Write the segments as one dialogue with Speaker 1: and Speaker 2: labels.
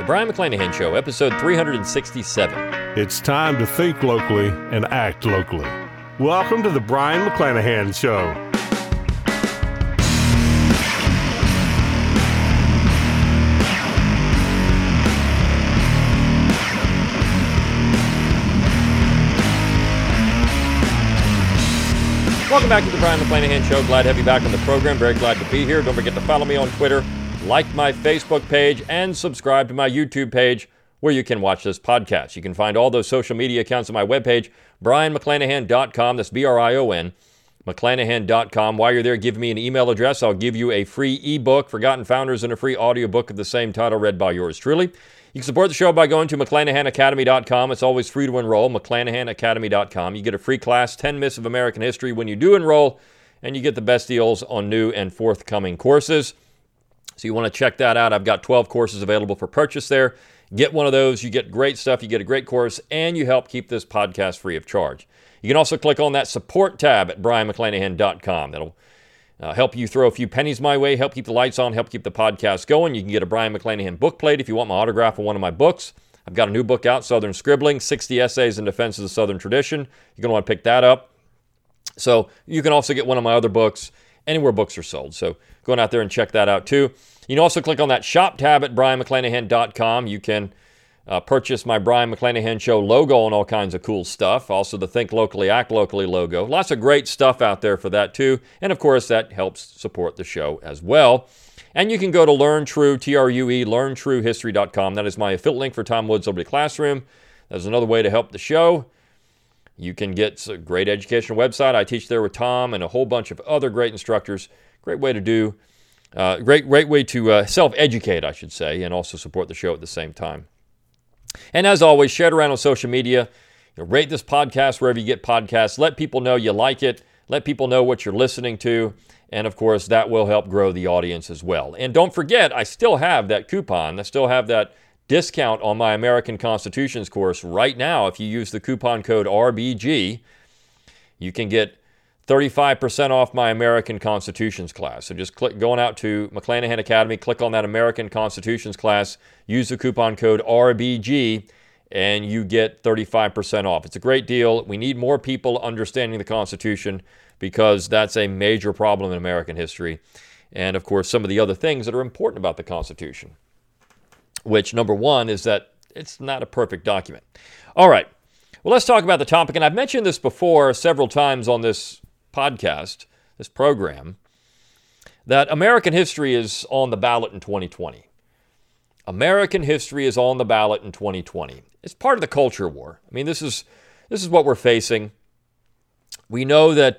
Speaker 1: The Brion McClanahan Show, episode 367.
Speaker 2: It's time to think locally and act locally. Welcome to the Brion McClanahan Show.
Speaker 1: Welcome back to the Brion McClanahan Show. Glad to have you back on the program. Very glad to be here. Don't forget to follow me on Twitter, like my Facebook page, and subscribe to my YouTube page where you can watch this podcast. You can find all those social media accounts on my webpage, BrionMcClanahan.com. That's B-R-I-O-N, McClanahan.com. While you're there, give me an email address. I'll give you a free ebook, Forgotten Founders, and a free audiobook of the same title read by yours truly. You can support the show by going to McClanahanacademy.com. It's always free to enroll, McClanahanacademy.com. You get a free class, 10 Myths of American History, when you do enroll, and you get the best deals on new and forthcoming courses. So you want to check that out. I've got 12 courses available for purchase there. Get one of those. You get great stuff. You get a great course, and you help keep this podcast free of charge. You can also click on that support tab at BrionMcClanahan.com. That'll help you throw a few pennies my way, help keep the lights on, help keep the podcast going. You can get a Brion McClanahan book plate if you want my autograph on one of my books. I've got a new book out, Southern Scribbling, 60 Essays in Defense of the Southern Tradition. You're going to want to pick that up. So you can also get one of my other books anywhere books are sold. So go on out there and check that out too. You can also click on that shop tab at BrionMcClanahan.com. You can purchase my Brion McClanahan Show logo and all kinds of cool stuff. Also the Think Locally, Act Locally logo. Lots of great stuff out there for that too. And of course, that helps support the show as well. And you can go to LearnTrue, T-R-U-E, LearnTrueHistory.com. That is my affiliate link for Tom Woods Liberty Classroom. That's another way to help the show. You can get a great educational website. I teach there with Tom and a whole bunch of other great instructors. Great way to do, great way to self-educate, I should say, and also support the show at the same time. And as always, share it around on social media. Rate this podcast wherever you get podcasts. Let people know you like it. Let people know what you're listening to. And of course, that will help grow the audience as well. And don't forget, I still have that coupon. I still have that discount on my American Constitutions course right now. If you use the coupon code RBG, you can get 35% off my American Constitutions class. So just click going out to McClanahan Academy, click on that American Constitutions class, use the coupon code RBG, and you get 35% off. It's a great deal. We need more people understanding the Constitution because that's a major problem in American history. And of course, some of the other things that are important about the Constitution, which number one is that it's not a perfect document. All right. Well, let's talk about the topic. And I've mentioned this before several times on this podcast, this program, that American history is on the ballot in 2020. American history is on the ballot in 2020. It's part of the culture war. I mean, this is what we're facing. We know that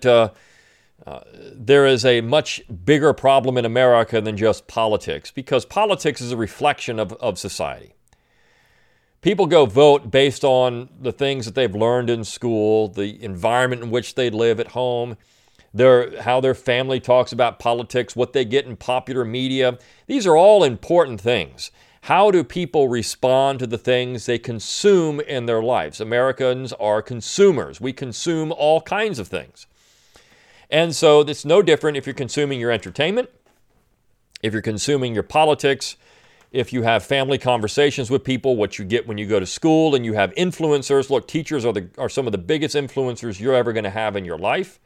Speaker 1: there is a much bigger problem in America than just politics, because politics is a reflection of society. People go vote based on the things that they've learned in school, the environment in which they live at home, how their family talks about politics, what they get in popular media. These are all important things. How do people respond to the things they consume in their lives? Americans are consumers. We consume all kinds of things. And so it's no different if you're consuming your entertainment, if you're consuming your politics, if you have family conversations with people, what you get when you go to school and you have influencers. Look, teachers are some of the biggest influencers you're ever going to have in your life.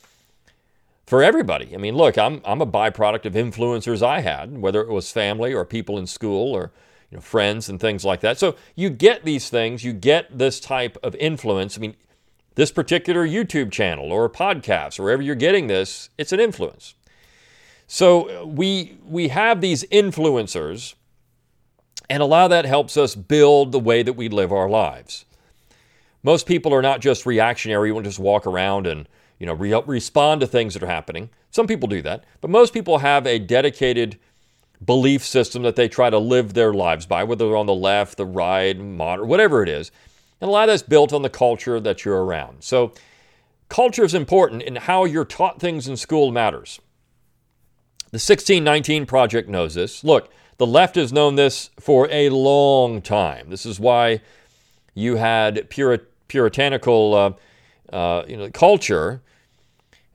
Speaker 1: For everybody. I mean, look, I'm a byproduct of influencers I had, whether it was family or people in school or friends and things like that. So you get these things, you get this type of influence. I mean, this particular YouTube channel or podcast, or wherever you're getting this, it's an influence. So we have these influencers, and a lot of that helps us build the way that we live our lives. Most people are not just reactionary. You won't just walk around and respond to things that are happening. Some people do that, but most people have a dedicated belief system that they try to live their lives by, whether they're on the left, the right, moderate, whatever it is. And a lot of that's built on the culture that you're around. So culture is important, and how you're taught things in school matters. The 1619 Project knows this. Look, the left has known this for a long time. This is why you had puritanical culture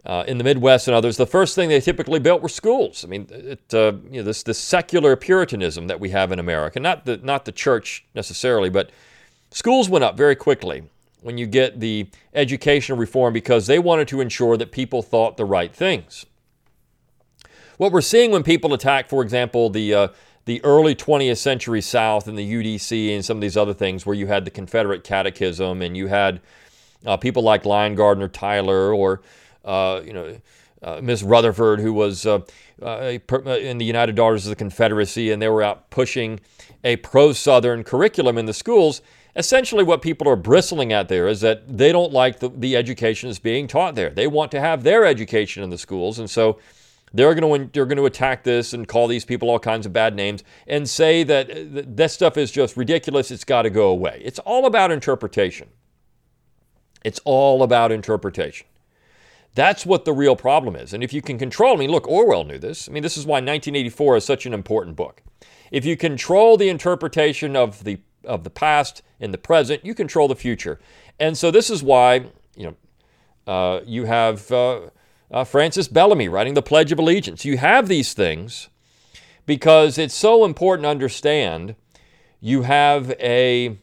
Speaker 1: in the Midwest and others, the first thing they typically built were schools. I mean, this secular Puritanism that we have in America, not the church necessarily, but schools went up very quickly when you get the educational reform because they wanted to ensure that people thought the right things. What we're seeing when people attack, for example, the early 20th century South and the UDC and some of these other things where you had the Confederate Catechism and you had people like Lion Gardner Tyler or Miss Rutherford, who was in the United Daughters of the Confederacy, and they were out pushing a pro-Southern curriculum in the schools. Essentially, what people are bristling at there is that they don't like the education that's being taught there. They want to have their education in the schools, and so they're going to attack this and call these people all kinds of bad names and say that that stuff is just ridiculous. It's got to go away. It's all about interpretation. It's all about interpretation. That's what the real problem is. And if you can control, I mean, look, Orwell knew this. I mean, this is why 1984 is such an important book. If you control the interpretation of the past in the present, you control the future. And so this is why, you have Francis Bellamy writing the Pledge of Allegiance. You have these things because it's so important to understand you have a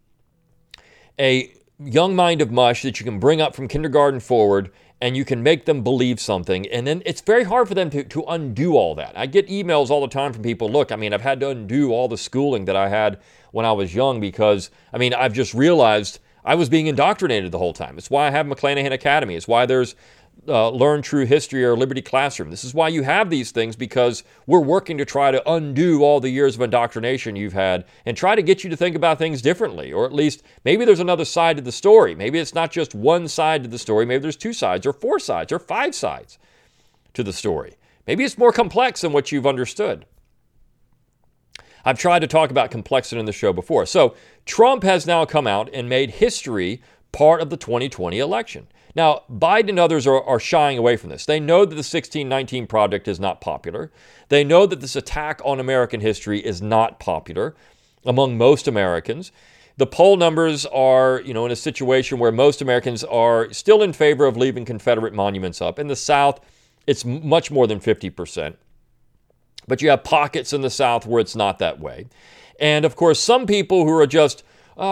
Speaker 1: young mind of mush that you can bring up from kindergarten forward, and you can make them believe something. And then it's very hard for them to undo all that. I get emails all the time from people, look, I mean, I've had to undo all the schooling that I had when I was young because, I mean, I've just realized I was being indoctrinated the whole time. It's why I have McClanahan Academy. It's why there's Learn True History or Liberty Classroom. This is why you have these things, because we're working to try to undo all the years of indoctrination you've had and try to get you to think about things differently, or at least maybe there's another side to the story. Maybe it's not just one side to the story. Maybe there's 2 sides or 4 sides or 5 sides to the story. Maybe it's more complex than what you've understood. I've tried to talk about complexity in the show before. So Trump has now come out and made history part of the 2020 election. Now, Biden and others are shying away from this. They know that the 1619 Project is not popular. They know that this attack on American history is not popular among most Americans. The poll numbers are, in a situation where most Americans are still in favor of leaving Confederate monuments up. In the South, it's much more than 50%. But you have pockets in the South where it's not that way. And, of course, some people who are just,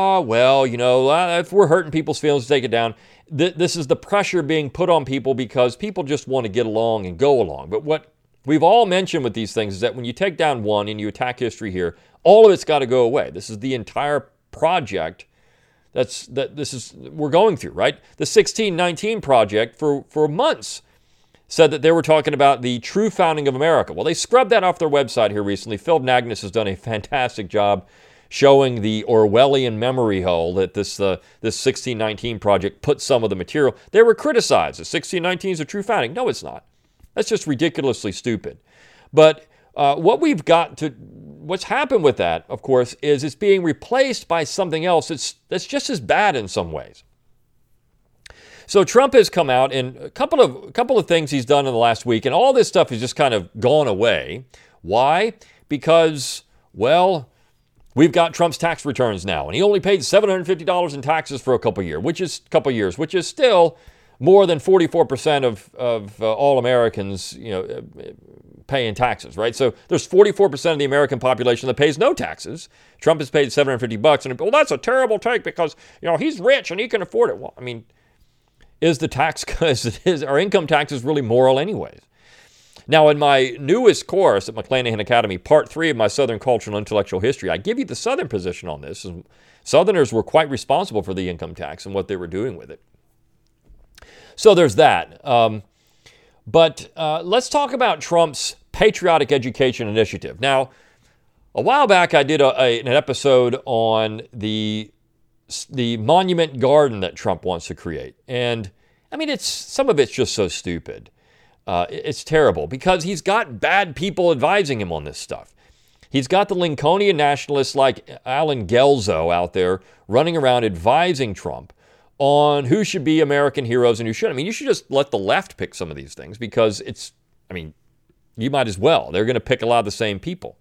Speaker 1: if we're hurting people's feelings, take it down. This is the pressure being put on people because people just want to get along and go along. But what we've all mentioned with these things is that when you take down one and you attack history here, all of it's got to go away. This is the entire project we're going through, right? The 1619 Project for months said that they were talking about the true founding of America. Well, they scrubbed that off their website here recently. Phil Nagnus has done a fantastic job showing the Orwellian memory hole that this 1619 Project put some of the material. They were criticized. The 1619 is a true founding. No, it's not. That's just ridiculously stupid. But what's happened with that, of course, is it's being replaced by something else that's just as bad in some ways. So Trump has come out, and a couple of things he's done in the last week, and all this stuff has just kind of gone away. Why? Because, we've got Trump's tax returns now, and he only paid $750 in taxes for a couple years, which is still more than 44% of all Americans, pay in taxes, right? So there's 44% of the American population that pays no taxes. Trump has paid $750, and that's a terrible take because he's rich and he can afford it. Well, I mean, is our income taxes really moral anyways? Now, in my newest course at McClanahan Academy, Part 3 of my Southern Cultural and Intellectual History, I give you the Southern position on this. Southerners were quite responsible for the income tax and what they were doing with it. So there's that. But let's talk about Trump's Patriotic Education Initiative. Now, a while back, I did an episode on the monument garden that Trump wants to create. And, I mean, some of it's just so stupid. It's terrible because he's got bad people advising him on this stuff. He's got the Lincolnian nationalists like Alan Gelzo out there running around advising Trump on who should be American heroes and who shouldn't. I mean, you should just let the left pick some of these things because you might as well. They're going to pick a lot of the same people.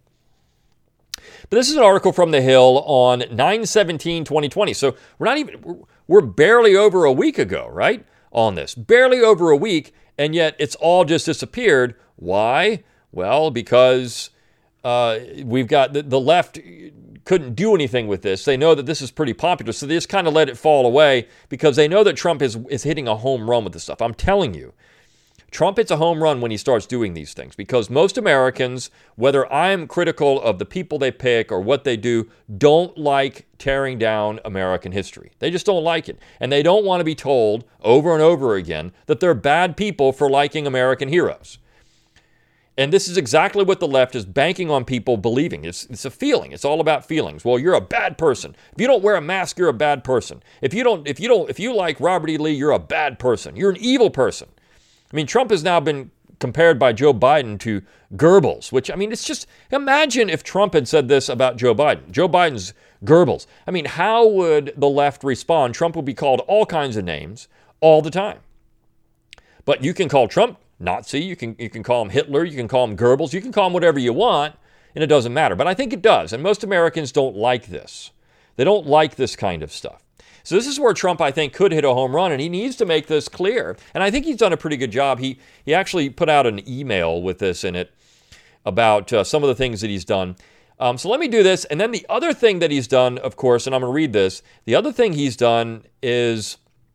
Speaker 1: But this is an article from The Hill on 9/17/2020. So we're barely over a week ago, right? on this. Barely over a week, and yet it's all just disappeared. Why? Well, because we've got the left couldn't do anything with this. They know that this is pretty popular, so they just kind of let it fall away because they know that Trump is hitting a home run with this stuff. I'm telling you, Trump hits a home run when he starts doing these things because most Americans, whether I'm critical of the people they pick or what they do, don't like tearing down American history. They just don't like it. And they don't want to be told over and over again that they're bad people for liking American heroes. And this is exactly what the left is banking on people believing. It's a feeling. It's all about feelings. Well, you're a bad person. If you don't wear a mask, you're a bad person. If you like Robert E. Lee, you're a bad person. You're an evil person. I mean, Trump has now been compared by Joe Biden to Goebbels, which, I mean, it's just, imagine if Trump had said this about Joe Biden. Joe Biden's Goebbels. I mean, how would the left respond? Trump would be called all kinds of names all the time. But you can call Trump Nazi, you can call him Hitler, you can call him Goebbels, you can call him whatever you want, and it doesn't matter. But I think it does, and most Americans don't like this. They don't like this kind of stuff. So this is where Trump, I think, could hit a home run, and he needs to make this clear. And I think he's done a pretty good job. He actually put out an email with this in it about some of the things that he's done. So let me do this, and then the other thing that he's done, of course, and I'm going to read this, the other thing he's done is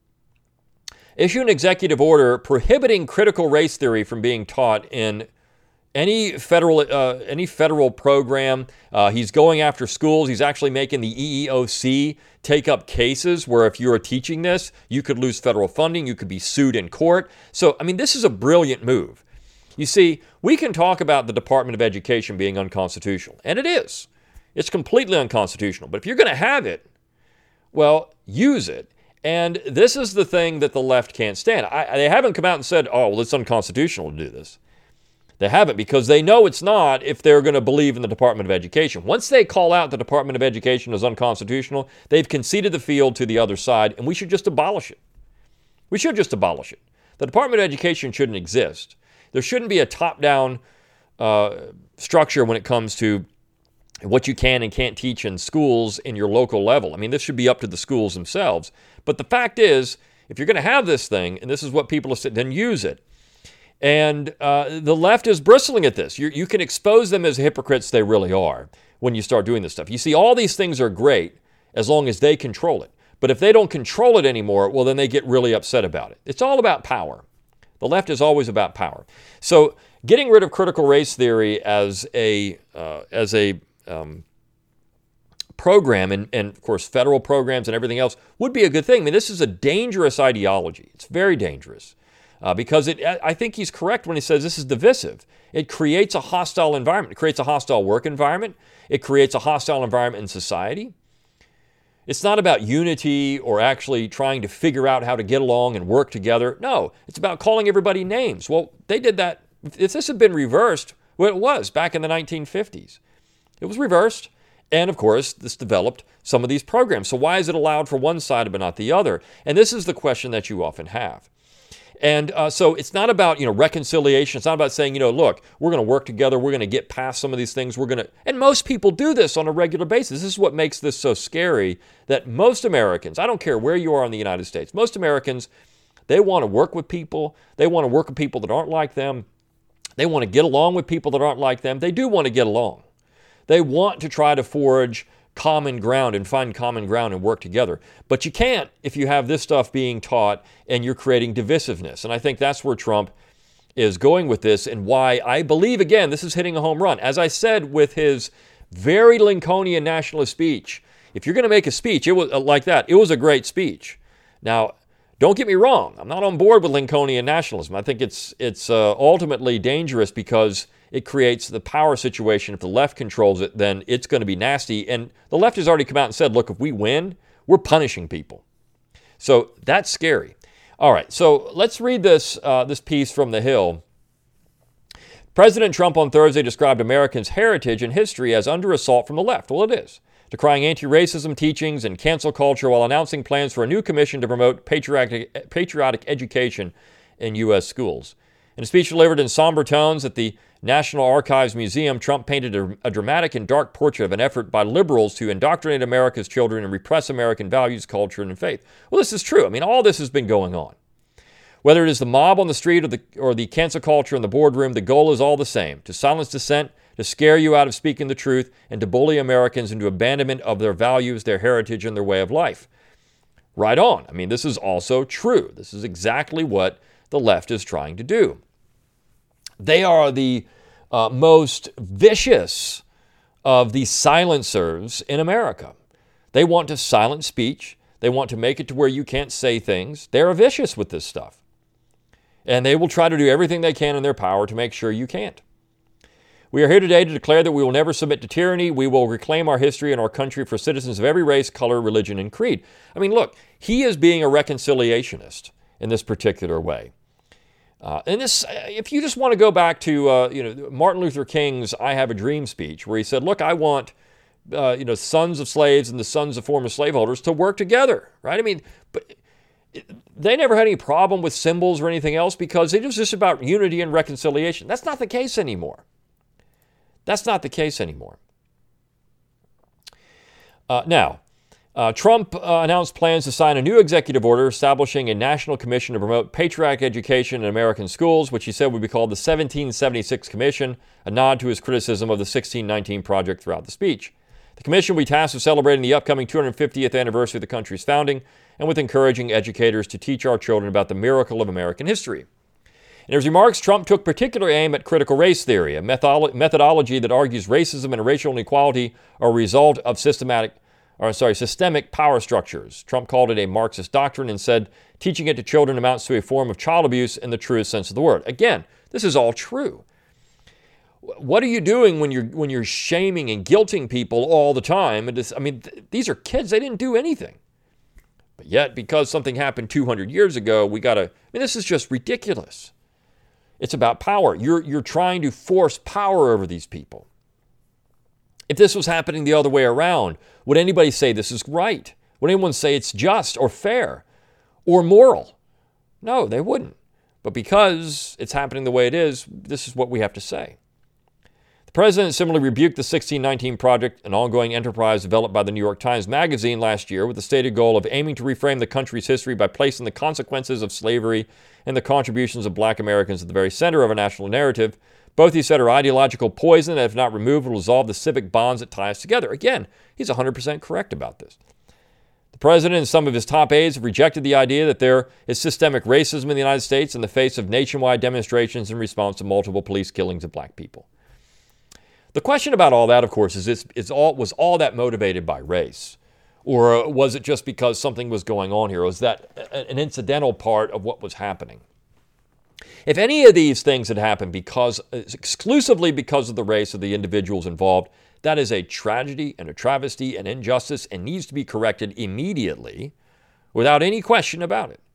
Speaker 1: issue an executive order prohibiting critical race theory from being taught in any federal program. He's going after schools. He's actually making the EEOC take up cases where if you're teaching this, you could lose federal funding. You could be sued in court. So, I mean, this is a brilliant move. You see, we can talk about the Department of Education being unconstitutional, and it is. It's completely unconstitutional. But if you're going to have it, well, use it. And this is the thing that the left can't stand. They haven't come out and said, oh, well, it's unconstitutional to do this. They haven't because they know it's not if they're going to believe in the Department of Education. Once they call out the Department of Education as unconstitutional, they've conceded the field to the other side, and we should just abolish it. We should just abolish it. The Department of Education shouldn't exist. There shouldn't be a top-down structure when it comes to what you can and can't teach in schools in your local level. I mean, this should be up to the schools themselves. But the fact is, if you're going to have this thing, and this is what people are saying, then use it. And the left is bristling at this. You can expose them as hypocrites they really are when you start doing this stuff. You see, all these things are great as long as they control it. But if they don't control it anymore, well, then they get really upset about it. It's all about power. The left is always about power. So getting rid of critical race theory as a program, and of course federal programs and everything else, would be a good thing. I mean, this is a dangerous ideology. It's very dangerous because I think he's correct when he says this is divisive. It creates a hostile environment. It creates a hostile work environment. It creates a hostile environment in society. It's not about unity or actually trying to figure out how to get along and work together. No, it's about calling everybody names. Well, they did that. If this had been reversed, well, it was back in the 1950s. It was reversed. And of course, this developed some of these programs. So why is it allowed for one side but not the other? And this is the question that you often have. And so it's not about, reconciliation. It's not about saying, look, we're going to work together. We're going to get past some of these things. And most people do this on a regular basis. This is what makes this so scary, that most Americans, I don't care where you are in the United States, most Americans, they want to work with people. They want to work with people that aren't like them. They want to get along with people that aren't like them. They do want to get along. They want to try to forge common ground and find common ground and work together. But you can't if you have this stuff being taught and you're creating divisiveness. And I think that's where Trump is going with this and why I believe, again, this is hitting a home run. As I said with his very Lincolnian nationalist speech, if you're going to make a speech, it was like that. It was a great speech. Now, don't get me wrong. I'm not on board with Lincolnian nationalism. I think it's ultimately dangerous because it creates the power situation. If the left controls it, then it's going to be nasty. And the left has already come out and said, look, if we win, we're punishing people. So that's scary. All right, so let's read this piece from The Hill. President Trump on Thursday described Americans' heritage and history as under assault from the left. Well, it is. Decrying anti-racism teachings and cancel culture while announcing plans for a new commission to promote patriotic education in U.S. schools. In a speech delivered in somber tones at the National Archives Museum, Trump painted a dramatic and dark portrait of an effort by liberals to indoctrinate America's children and repress American values, culture, and faith. Well, this is true. I mean, all this has been going on. Whether it is the mob on the street or the cancel culture in the boardroom, the goal is all the same: to silence dissent, to scare you out of speaking the truth, and to bully Americans into abandonment of their values, their heritage, and their way of life. Right on. I mean, this is also true. This is exactly what the left is trying to do. They are the most vicious of the silencers in America. They want to silence speech. They want to make it to where you can't say things. They're vicious with this stuff. And they will try to do everything they can in their power to make sure you can't. We are here today to declare that we will never submit to tyranny. We will reclaim our history and our country for citizens of every race, color, religion, and creed. I mean, look, he is being a reconciliationist in this particular way. And this, if you just want to go back to Martin Luther King's "I Have a Dream" speech, where he said, "Look, I want sons of slaves and the sons of former slaveholders to work together," right? I mean, but they never had any problem with symbols or anything else because it was just about unity and reconciliation. That's not the case anymore. That's not the case anymore. Now, Trump announced plans to sign a new executive order establishing a national commission to promote patriotic education in American schools, which he said would be called the 1776 Commission, a nod to his criticism of the 1619 Project throughout the speech. The commission will be tasked with celebrating the upcoming 250th anniversary of the country's founding and with encouraging educators to teach our children about the miracle of American history. In his remarks, Trump took particular aim at critical race theory, a methodology that argues racism and racial inequality are a result of systemic power structures. Trump called it a Marxist doctrine and said teaching it to children amounts to a form of child abuse in the truest sense of the word. Again, this is all true. What are you doing when you're shaming and guilting people all the time? These are kids. They didn't do anything. But yet, because something happened 200 years ago, this is just ridiculous. It's about power. You're trying to force power over these people. If this was happening the other way around, would anybody say this is right? Would anyone say it's just or fair or moral? No, they wouldn't. But because it's happening the way it is, this is what we have to say. The president similarly rebuked the 1619 Project, an ongoing enterprise developed by the New York Times Magazine last year with the stated goal of aiming to reframe the country's history by placing the consequences of slavery and the contributions of black Americans at the very center of a national narrative. Both, he said, are ideological poison that, if not removed, will dissolve the civic bonds that tie us together. Again, he's 100% correct about this. The president and some of his top aides have rejected the idea that there is systemic racism in the United States in the face of nationwide demonstrations in response to multiple police killings of black people. The question about all that, of course, was all that motivated by race? Or was it just because something was going on here? Was that an incidental part of what was happening? If any of these things had happened exclusively because of the race of the individuals involved, that is a tragedy and a travesty and injustice and needs to be corrected immediately without any question about it.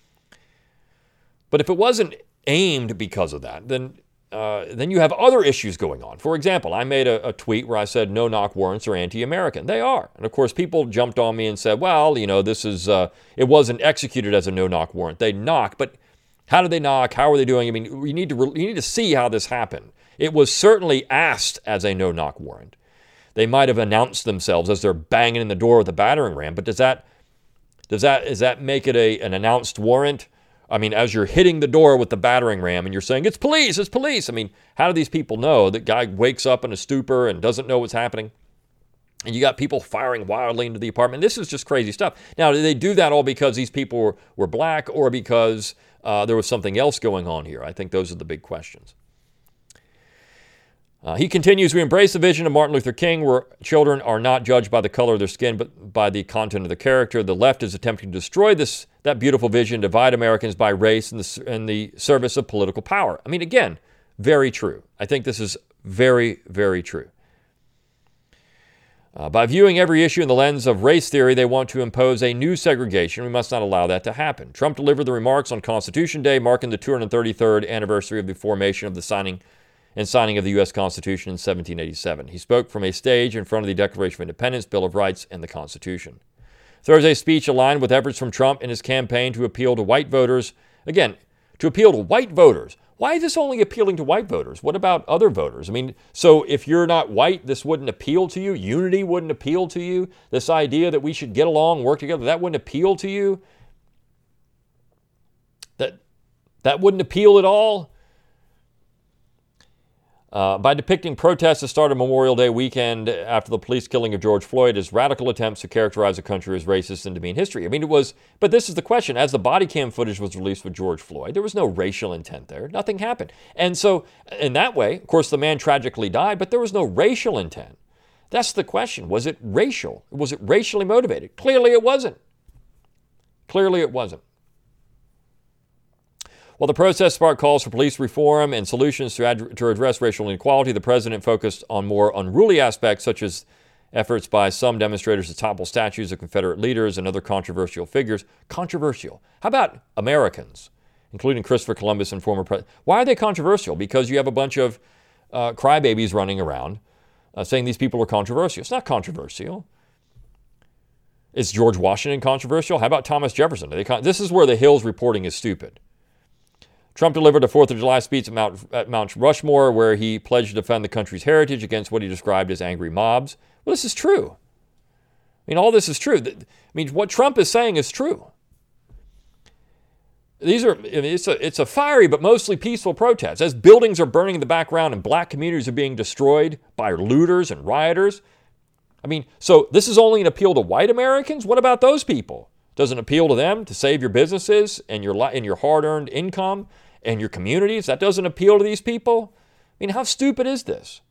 Speaker 1: But if it wasn't aimed because of that, then you have other issues going on. For example, I made a tweet where I said no-knock warrants are anti-American. They are. And of course, people jumped on me and said, well, this is, it wasn't executed as a no-knock warrant. They knock, but how did they knock? How are they doing? You need to see how this happened. It was certainly asked as a no-knock warrant. They might have announced themselves as they're banging in the door with a battering ram, but does that make it an announced warrant? As you're hitting the door with the battering ram and you're saying, it's police, it's police. How do these people know that guy wakes up in a stupor and doesn't know what's happening? And you got people firing wildly into the apartment. This is just crazy stuff. Now, did they do that all because these people were black or because there was something else going on here? I think those are the big questions. He continues, we embrace the vision of Martin Luther King where children are not judged by the color of their skin, but by the content of the character. The left is attempting to destroy that beautiful vision, divide Americans by race in the service of political power. Again, very true. I think this is very, very true. By viewing every issue in the lens of race theory, they want to impose a new segregation. We must not allow that to happen. Trump delivered the remarks on Constitution Day, marking the 233rd anniversary of the formation of the signing of the U.S. Constitution in 1787. He spoke from a stage in front of the Declaration of Independence, Bill of Rights, and the Constitution. Thursday's speech aligned with efforts from Trump in his campaign to appeal to white voters. Again, to appeal to white voters. Why is this only appealing to white voters? What about other voters? So if you're not white, this wouldn't appeal to you? Unity wouldn't appeal to you? This idea that we should get along, work together, that wouldn't appeal to you? That wouldn't appeal at all. By depicting protests that started Memorial Day weekend after the police killing of George Floyd as radical attempts to characterize the country as racist and demean history. I mean, but this is the question. As the body cam footage was released with George Floyd, there was no racial intent there. Nothing happened. And so, in that way, of course, the man tragically died, but there was no racial intent. That's the question. Was it racial? Was it racially motivated? Clearly it wasn't. Clearly it wasn't. While the protest sparked calls for police reform and solutions to address racial inequality, the president focused on more unruly aspects, such as efforts by some demonstrators to topple statues of Confederate leaders and other controversial figures. Controversial. How about Americans, including Christopher Columbus and former president? Why are they controversial? Because you have a bunch of crybabies running around saying these people are controversial. It's not controversial. Is George Washington controversial? How about Thomas Jefferson? This is where the Hill's reporting is stupid. Trump delivered a 4th of July speech at Mount Rushmore where he pledged to defend the country's heritage against what he described as angry mobs. Well, this is true. I mean, all this is true. I mean, what Trump is saying is true. It's a fiery but mostly peaceful protest. As buildings are burning in the background and black communities are being destroyed by looters and rioters. I mean, so this is only an appeal to white Americans? What about those people? Doesn't appeal to them to save your businesses and your hard-earned income and your communities? That doesn't appeal to these people? I mean, how stupid is this?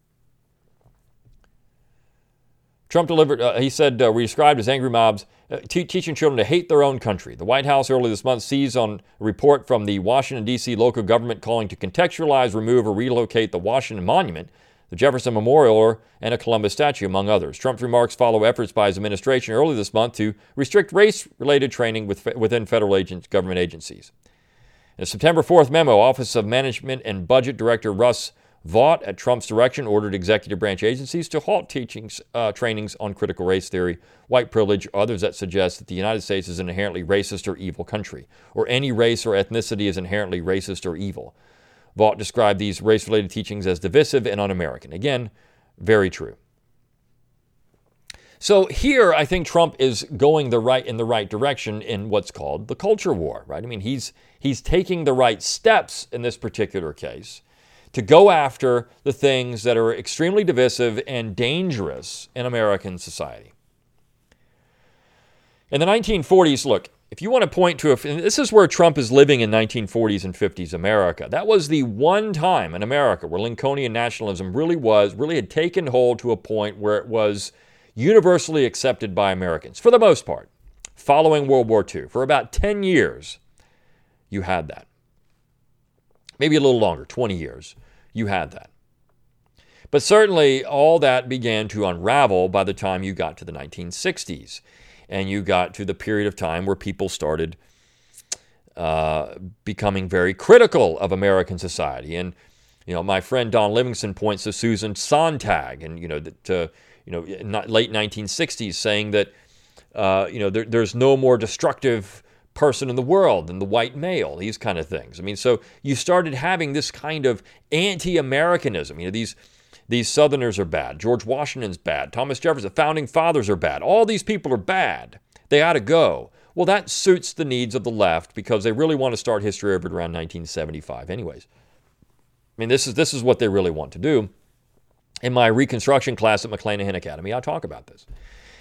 Speaker 1: Trump delivered, he said, we described as angry mobs, teaching children to hate their own country. The White House earlier this month seized on a report from the Washington, D.C. local government calling to contextualize, remove, or relocate the Washington Monument, the Jefferson Memorial, and a Columbus statue, among others. Trump's remarks follow efforts by his administration earlier this month to restrict race-related training within federal government agencies. In a September 4th memo, Office of Management and Budget Director Russ Vought, at Trump's direction, ordered executive branch agencies to halt trainings on critical race theory, white privilege, or others that suggest that the United States is an inherently racist or evil country, or any race or ethnicity is inherently racist or evil. Vought described these race-related teachings as divisive and un-American. Again, very true. So here, I think Trump is going in the right direction in what's called the culture war, right? I mean, he's taking the right steps in this particular case to go after the things that are extremely divisive and dangerous in American society. In the 1940s, look, if you want to point to and this is where Trump is living in 1940s and 50s America. That was the one time in America where Lincolnian nationalism really had taken hold to a point where it was universally accepted by Americans, for the most part. Following World War II, for about 10 years, you had that. Maybe a little longer, 20 years, you had that. But certainly all that began to unravel by the time you got to the 1960s. And you got to the period of time where people started becoming very critical of American society. And, my friend Don Livingston points to Susan Sontag and, late 1960s saying that, there's no more destructive person in the world than the white male, these kind of things. I mean, so you started having this kind of anti-Americanism. These Southerners are bad. George Washington's bad. Thomas Jefferson, the founding fathers are bad. All these people are bad. They ought to go. Well, that suits the needs of the left because they really want to start history over around 1975 anyways. I mean, this is what they really want to do. In my Reconstruction class at McClanahan Academy, I talk about this.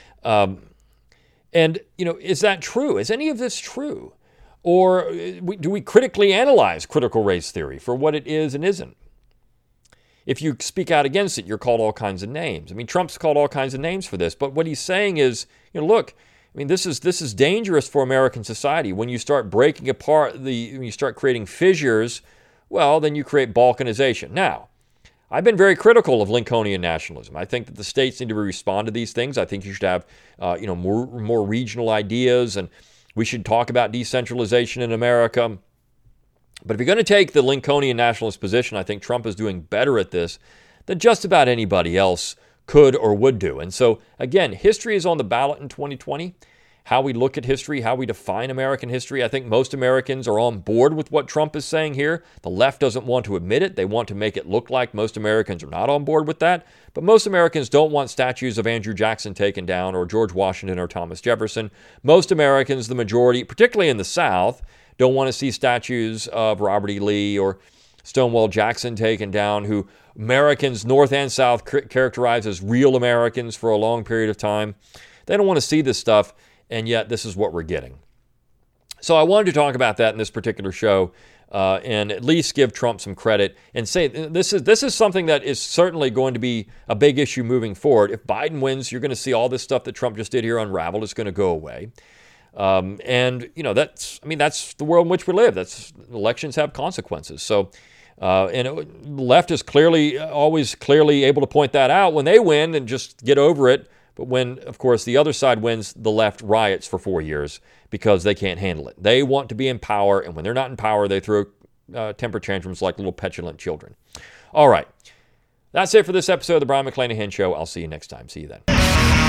Speaker 1: Is that true? Is any of this true? Or do we critically analyze critical race theory for what it is and isn't? If you speak out against it, you're called all kinds of names. I mean, Trump's called all kinds of names for this, but what he's saying is, look, I mean, this is dangerous for American society. When you start breaking apart when you start creating fissures, well, then you create balkanization. Now, I've been very critical of Lincolnian nationalism. I think that the states need to respond to these things. I think you should have, more regional ideas, and we should talk about decentralization in America. But if you're going to take the Lincolnian nationalist position, I think Trump is doing better at this than just about anybody else could or would do. And so, again, history is on the ballot in 2020. How we look at history, how we define American history. I think most Americans are on board with what Trump is saying here. The left doesn't want to admit it. They want to make it look like most Americans are not on board with that. But most Americans don't want statues of Andrew Jackson taken down or George Washington or Thomas Jefferson. Most Americans, the majority, particularly in the South, don't want to see statues of Robert E. Lee or Stonewall Jackson taken down, who Americans, North and South, characterized as real Americans for a long period of time. They don't want to see this stuff, and yet this is what we're getting. So I wanted to talk about that in this particular show, and at least give Trump some credit and say this is something that is certainly going to be a big issue moving forward. If Biden wins, you're going to see all this stuff that Trump just did here unravel. It's going to go away. And that's the world in which we live. Elections have consequences. So, the left is always clearly able to point that out when they win and just get over it. But when, of course, the other side wins, the left riots for 4 years because they can't handle it. They want to be in power, and when they're not in power, they throw temper tantrums like little petulant children. All right. That's it for this episode of the Brion McClanahan Show. I'll see you next time. See you then.